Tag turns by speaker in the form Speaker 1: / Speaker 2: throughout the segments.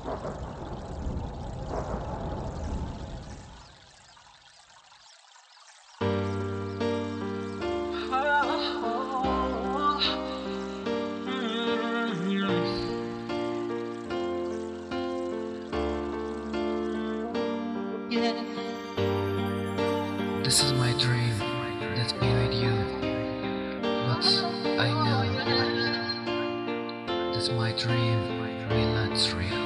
Speaker 1: This is my dream, that's be with you. But I know that's my dream, real that's real.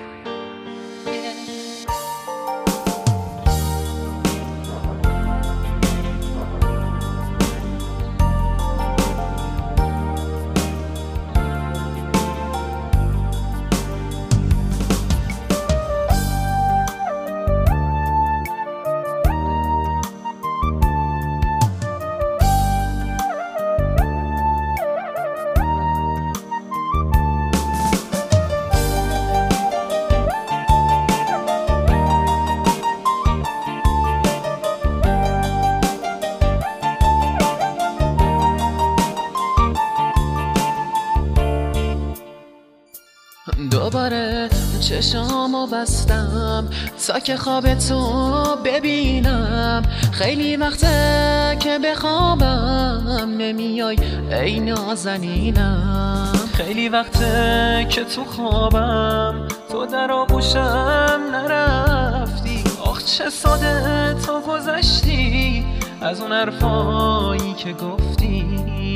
Speaker 2: دوباره چشامو بستم تا که خواب تو ببینم. خیلی وقته که بخوابم نمیای ای نازنینم.
Speaker 3: خیلی وقته که تو خوابم تو در آغوشم نرفتی. آخ چه ساده تو گذشتی از اون حرفایی که گفتی.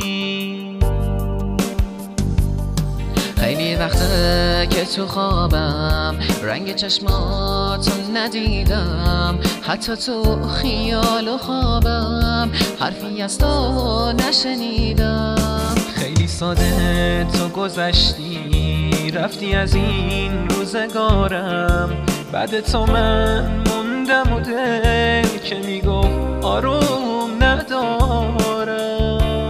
Speaker 2: خیلی وقته که تو خوابم رنگ چشماتو ندیدم. حتی تو خیال و خوابم حرفی از تو نشنیدم.
Speaker 3: خیلی ساده تو گذشتی رفتی از این روزگارم. بعد تو من موندم و دل که میگفت آروم ندارم.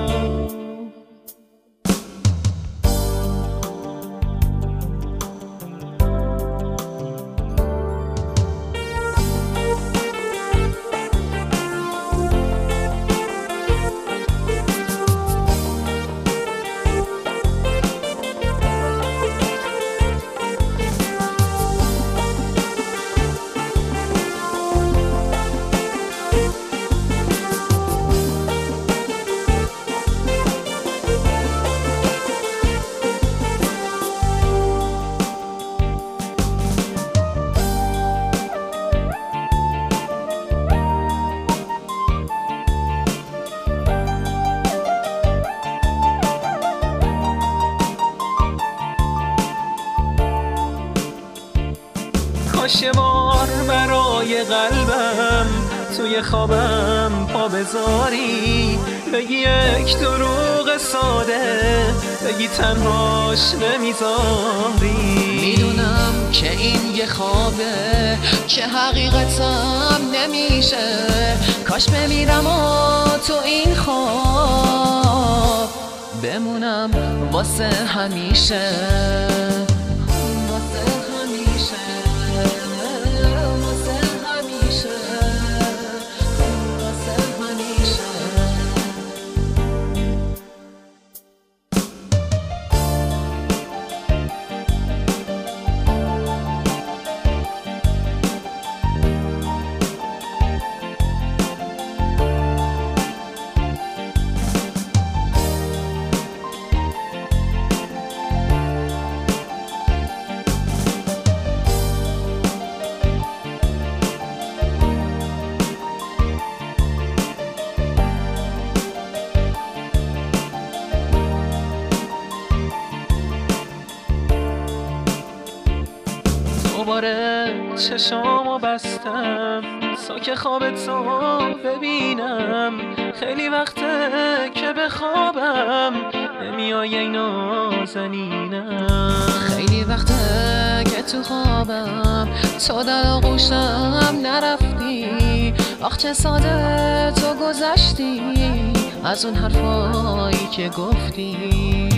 Speaker 3: کاش یه بار برای قلبم توی خوابم پا بذاری. بگی یک دروغ ساده بگی تنهاش نمیذاری.
Speaker 2: میدونم که این یه خوابه که حقیقتم نمیشه. کاش بمیرم و تو این خواب بمونم واسه همیشه.
Speaker 3: دوباره چشامو بستم تا که خواب تو ببینم. خیلی وقته که بخوابم نمیای ای نازنینم.
Speaker 2: خیلی وقته که تو خوابم تو در آغوشم نرفتی. آخ چه ساده تو گذشتی از اون حرفایی که گفتی.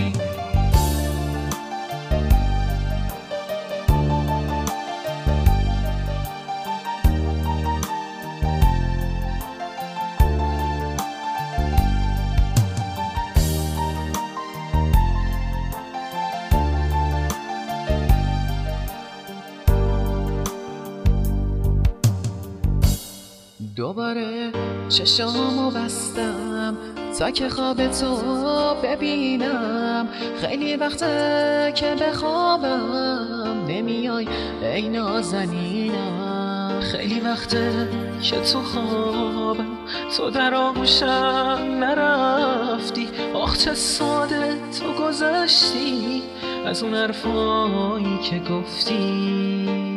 Speaker 2: دوباره چشامو بستم تا که خواب تو ببینم. خیلی وقته که بخوابم نمیای ای نازنینم.
Speaker 3: خیلی وقته که تو خوابم تو در آغوشم نرفتی. آخ چه ساده تو گذشتی از اون حرفایی که گفتی.